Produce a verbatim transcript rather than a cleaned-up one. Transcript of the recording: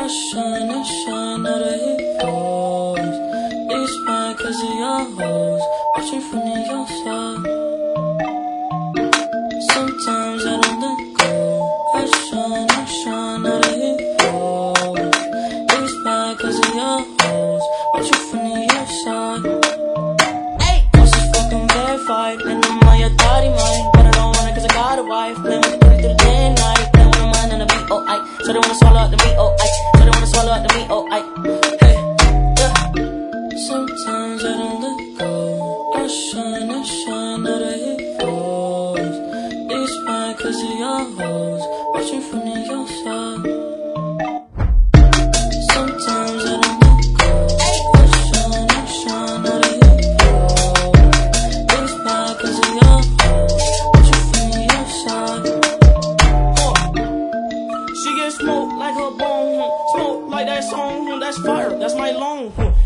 shine and shine, now the heat falls. It's mad cause of your hoes, watching from the outside. Sometimes I don't let go. I shine and shine, now the heat falls. It's mad cause of your hoes, watching from the outside. Hey, this is fucking verified, and I'm on your thotty mind, but I don't want it cause I got a wife. Playing with the booty through the day and night, playing with the mind and the beat, oh I. So they wanna swallow out the meat, oh I. So they wanna swallow out the meat, oh I. Hey, yeah. Sometimes I don't let go. I shine and shine, now the heat falls. It's mad cause of your hoes, watching from the outside. Sometimes I don't let go. I shine and shine, now the heat falls. It's mad cause of your hoes, watching from the outside. She get smoked like her bone, huh? Smoke like that song, huh? That's fire, that's my long, huh?